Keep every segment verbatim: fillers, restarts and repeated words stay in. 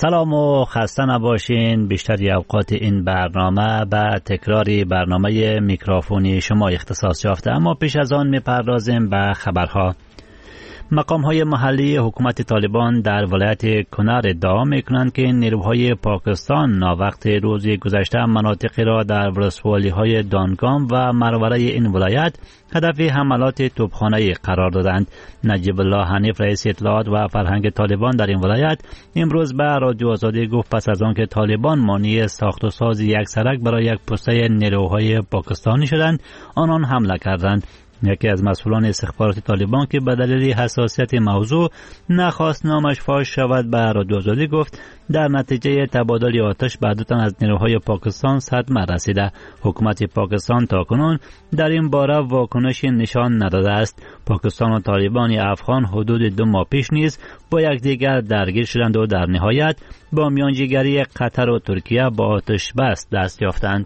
سلام و خسته نباشین. بیشتری اوقات این برنامه به تکراری برنامه میکروفونی شما اختصاص یافته، اما پیش از آن میپردازیم به خبرها. مقام‌های محلی حکومت طالبان در ولایت کنر ادعا می‌کنند که نیروهای پاکستان ناوقت روز گذشته مناطقی را در ولسوالی‌های دانگام و مروره این ولایت هدف حملات توپخانه‌ای قرار دادند. نجیب الله حنیف رئیس اطلاعات و فرهنگ طالبان در این ولایت امروز به رادیو آزادی گفت پس از آن که طالبان مانع ساخت و ساز یک سرک برای یک پسته نیروهای پاکستانی شدند، آنان حمله کردند. یکی از مسئولان استخباراتی طالبان که به دلیل حساسیت موضوع نخواست نامش فاش شود به رادیو آزادی گفت در نتیجه تبادل آتش به دو تن از نیروهای پاکستان صدمه رسیده. حکومت پاکستان تاکنون در این باره واکنشی نشان نداده است. پاکستان و طالبان افغان حدود دو ماه پیش نیز با یکدیگر درگیر شدند و در نهایت با میانجیگری قطر و ترکیه با آتش بس دست یافتند.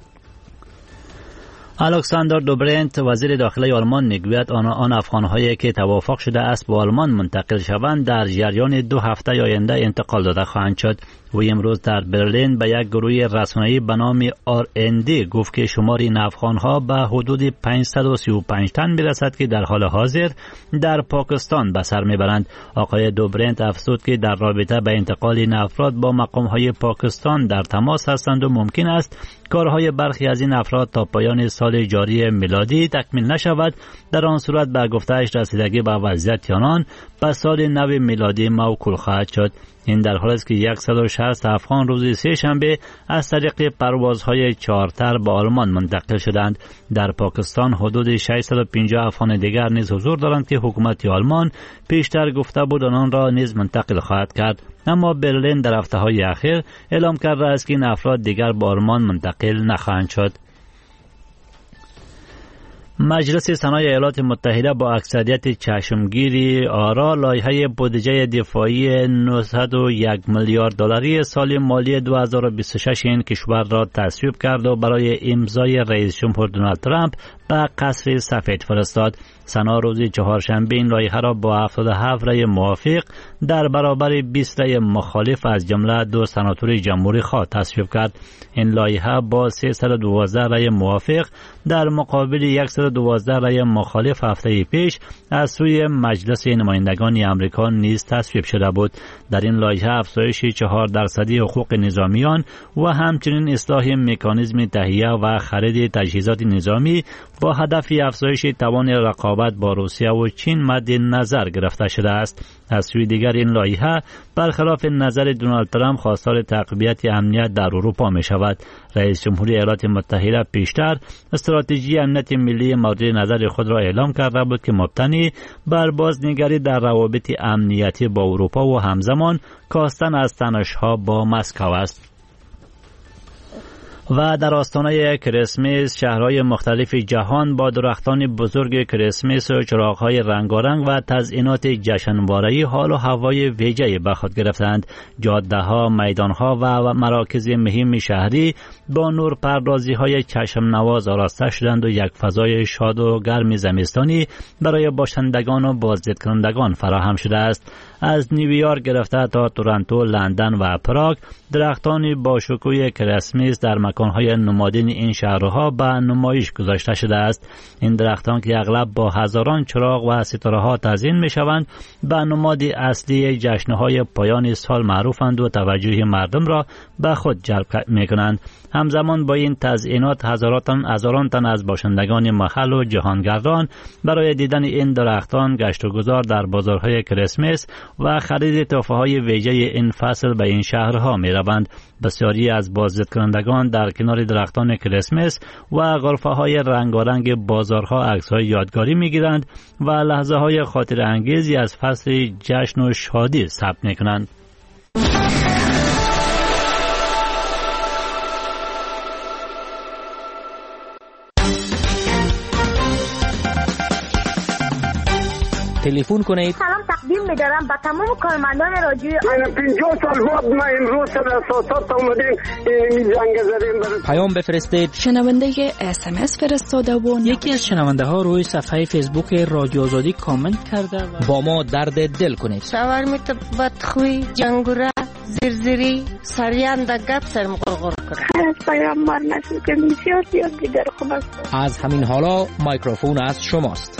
الکساندر دوبرنت وزیر داخلی آلمان میگوید آن آن افغان‌هایی که توافق شده است به آلمان منتقل شوند در جریان دو هفته آینده انتقال داده خواهند شد. و امروز در برلین به یک گروه رسانه‌ای به نام آر ان دی گفت که شمار این افغان‌ها به حدود پانصد و سی و پنج تن میرسد که در حال حاضر در پاکستان به سر میبرند. آقای دوبرنت افزود که در رابطه به انتقال این افراد با مقام‌های پاکستان در تماس هستند و ممکن است کارهای برخی از این افراد تا پایان سال جاری میلادی تکمیل نشود. در آن صورت به گفته‌اش رسیدگی به وضعیت آنان به سال نو میلادی موکول خواهد شد. این در حالی است که صد و شصت افغان روز سه شنبه از طریق پروازهای چارتر به آلمان منتقل شدند. در پاکستان حدود ششصد و پنجاه افغان دیگر نیز حضور دارند که حکومت آلمان پیشتر گفته بود آنان را نیز منتقل خواهد کرد، اما برلین در هفته‌های اخیر اعلام کرده است که این افراد دیگر به آلمان منتقل نخواهند شد. مجلس سنای ایالات متحده با اکثریت چشمگیری آرا لایحه بودجه دفاعی نهصد و یک میلیارد دلاری سال مالی دو هزار و بیست و شش این کشور را تصویب کرد و برای امضای رئیس جمهور دونالد ترامپ به قصر سفید فرستاد. سنا روز چهارشنبه این لایحه را با هفتاد و هفت رأی موافق در برابر بیست رأی مخالف از جمله دو سناتور جمهوری خواه تصویب کرد. این لایحه با سیصد و دوازده رأی موافق در مقابل صد و دوازده رأی مخالف هفته پیش از سوی مجلس نمایندگان آمریکا نیز تصویب شده بود. در این لایحه افزایش چهار درصدی حقوق نظامیان و همچنین اصلاح مکانیزم تهیه و خرید تجهیزات نظامی با هدف افزایش توان رقابت با روسیه و چین مد نظر گرفته شده است. از سوی دیگر این لایحه برخلاف نظر دونالد ترامپ خواستار تقویت امنیت در اروپا می شود. رئیس جمهوری ایالات متحده پیشتر استراتژی امنیت ملی مورد نظر خود را اعلام کرده بود که مبتنی بر بازنگری در روابط امنیتی با اروپا و همزمان کاستن از تنش‌ها با مسکو است. و در آستانه کریسمس شهرهای مختلف جهان با درختان بزرگ کریسمس و چراغ‌های رنگارنگ و تزئینات جشنواره‌ای حال و هوای ویژه‌ای به خود گرفتند. جاده‌ها، میدان‌ها و مراکز مهم شهری با نورپردازی‌های چشم نواز آراسته شدند و یک فضای شاد و گرم زمستانی برای باشندگان و بازدید کنندگان فراهم شده است. از نیویورک گرفته تا تورنتو، لندن و پراگ درختان با شکوه کریسمس در مکان‌های نمادین این شهرها به نمایش گذاشته شده است. این درختان که اغلب با هزاران چراغ و ستاره‌ها تزیین می‌شوند به نماد اصلی جشن‌های پایان سال معروفند و توجه مردم را به خود جلب می‌کنند. همزمان با این تزیینات هزاران هزاران تن از باشندگان محل و جهانگردان برای دیدن این درختان گشت و گذار در بازارهای کریسمس و خرید تحفه‌های ویژه این فصل به این شهرها می‌روند. بسیاری از بازدید کنندگان در کنار درختان کریسمس و غرفه‌های رنگارنگ بازارها عکس‌های یادگاری می‌گیرند و لحظه‌های خاطر انگیزی از فصل جشن و شادی ثبت می‌کنند. تلفن کنید. سلام تقدیم می‌دارم به تمام کارمندان رادیو. من پنجاه سال بعد ما امروز در اساسات اومدیم این زنگ زدیم برای پیام بفرستید. شنونده اس ام اس فرستاده و یکی از شنونده ها روی صفحه فیسبوک رادیو آزادی کامنت کرده و با ما درد دل کنید. شاور میت بدخوی جنگوره زرزری سریان در گپ سرم قرقر کرد. از پیامبر نسل که بسیار زیاد دیگر خوب است. از همین حالا میکروفون از شماست.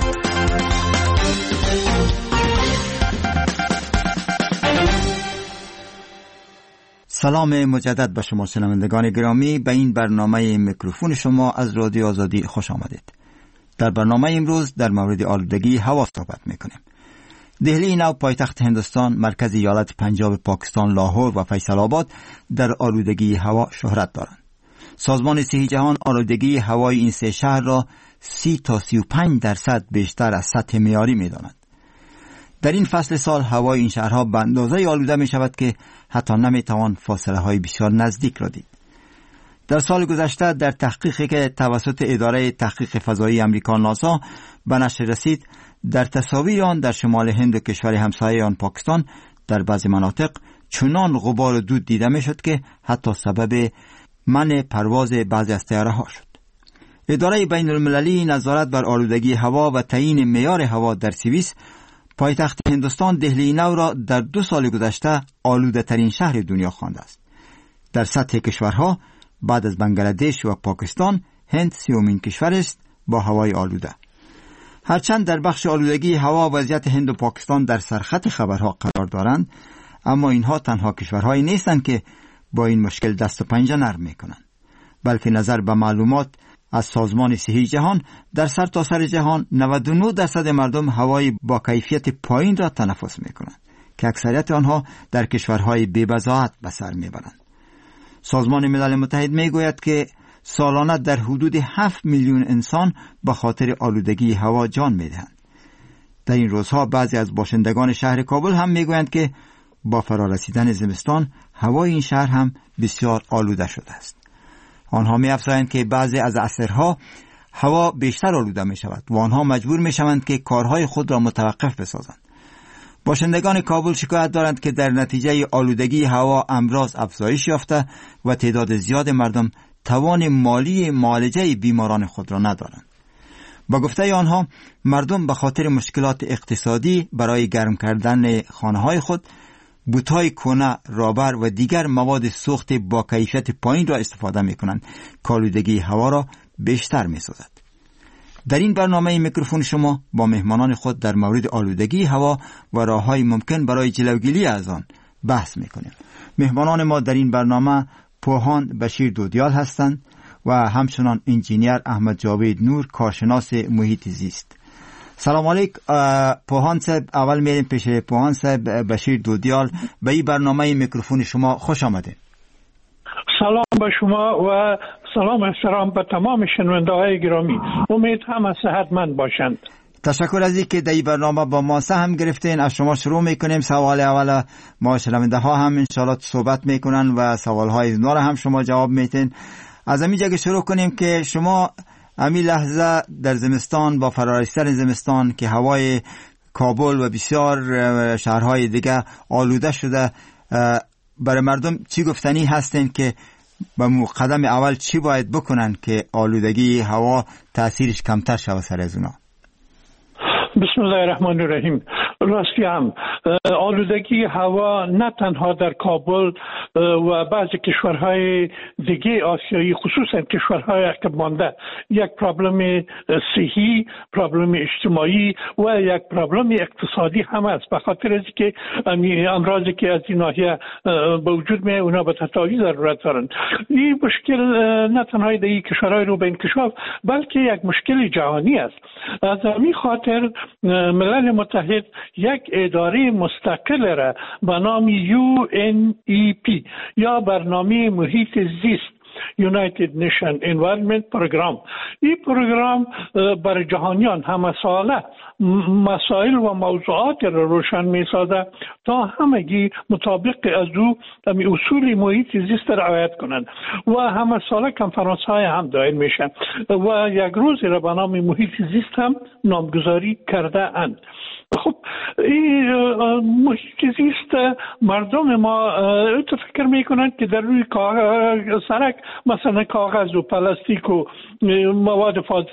سلام مجدد به شما شنوندگان گرامی، به این برنامه میکروفون شما از رادیو آزادی خوش آمدید. در برنامه امروز در مورد آلودگی هوا صحبت میکنیم. دهلی نو پایتخت هندوستان، مرکز ایالت پنجاب پاکستان لاهور و فیصل آباد در آلودگی هوا شهرت دارند. سازمان صحی جهان آلودگی هوای این سه شهر را سی تا سی و پنج درصد بیشتر از سطح معیاری می‌دانند. در این فصل سال هوای این شهرها به اندازه آلوده می شود که حتی نمی توان فاصله های بسیار نزدیک را دید. در سال گذشته در تحقیقی که توسط اداره تحقیق فضایی امریکا ناسا به نشر رسید، در تصاویر آن در شمال هند و کشور همسایه آن پاکستان در بعضی مناطق چنان غبار و دود دیده می شد که حتی سبب منع پرواز بعضی از طیاره ها شد. اداره بین المللی نظارت بر آلودگی هوا و تعیین معیار هوا در سوئیس پایتخت هندوستان دهلی نو را در دو سال گذشته آلوده ترین شهر دنیا خوانده است. در سطح کشورها بعد از بنگلادش و پاکستان هند سیومین کشور است با هوای آلوده. هرچند در بخش آلودگی هوا وضعیت هند و پاکستان در سرخط خبرها قرار دارند، اما اینها تنها کشورهایی نیستند که با این مشکل دست و پنجه نرم میکنند، بلکه نظر به معلومات از سازمان صحی جهان در سرتاسر سر جهان نود و نه درصد مردم هوای با کیفیت پایین را تنفس میکنند که اکثریت آنها در کشورهای بی‌بضاعت به سر میبرند. سازمان ملل متحد میگوید که سالانه در حدود هفت میلیون انسان به خاطر آلودگی هوا جان میدهند. در این روزها بعضی از باشندگان شهر کابل هم میگویند که با فرارسیدن زمستان هوای این شهر هم بسیار آلوده شده است. آنها می افزایند که بعضی از عصرها هوا بیشتر آلوده می شود و آنها مجبور می شوند که کارهای خود را متوقف بسازند. باشندگان کابل شکایت دارند که در نتیجه آلودگی هوا امراض افزایش یافته و تعداد زیاد مردم توان مالی معالجه بیماران خود را ندارند. با گفته آنها مردم به خاطر مشکلات اقتصادی برای گرم کردن خانه‌های خود بوت‌های کهنه، رابر و دیگر مواد سوخت با کیفیت پایین را استفاده می‌کنند که آلودگی هوا را بیشتر می‌سازد. در این برنامه میکروفون شما با مهمانان خود در مورد آلودگی هوا و راه‌های ممکن برای جلوگیری از آن بحث می‌کنیم. مهمانان ما در این برنامه پوهان بشیر دودیال هستند و همچنان انجینیر احمد جاوید نور، کارشناس محیط زیست. سلام علیک پوهان صاحب. اول میریم پیش پوهان صاحب بشیر دودیال. به این برنامه میکروفون شما خوش آمدید. سلام به شما و سلام احترام به تمام شنونده‌های گرامی. امید همه صحتمند باشند. تشکر از اینکه در این برنامه با ما سهم گرفتین. از شما شروع میکنیم. سوال اول ما شنونده ها هم انشاءالله صحبت میکنن و سوال های اونا را هم شما جواب میتین. از همینجا که شروع کنیم که شما امی لحظه در زمستان با فرارسیدن زمستان که هوای کابل و بسیار شهرهای دیگه آلوده شده، برای مردم چی گفتنی هستین که به قدم اول چی باید بکنن که آلودگی هوا تأثیرش کمتر شود سر از اونا؟ بسم الله الرحمن الرحیم. راستی هم آلودگی هوا نه تنها در کابل و بعضی کشورهای دیگه آسیایی، خصوصا کشورهای عقب مانده، یک پرابلم صحی، پرابلم اجتماعی و یک پرابلم اقتصادی هم است، به خاطر اینکه امراضی که از این ناحیه به وجود میاد اونا به تداوی ضرورت دارند. این مشکل نه تنها در این کشورهای رو به انکشاف بلکه یک مشکل جهانی است. از همین خاطر ملل متحد یک اداره مستقل را به نام یو ان ای پی یا برنامه محیط زیست United Nations Environment Program، این پروگرام برای جهانیان همه ساله مسائل و موضوعات را روشن می سازد تا همگی مطابق از او اصول محیط زیست را رعایت کنند و همه ساله کنفرانس های هم دایر میشن و یک روز را به نام محیط زیست هم نامگذاری کرده اند. خب این محیط زیست مردم ما فکر میکنند که در روی سرک مثلا کاغذ و پلاستیک و مواد فاضله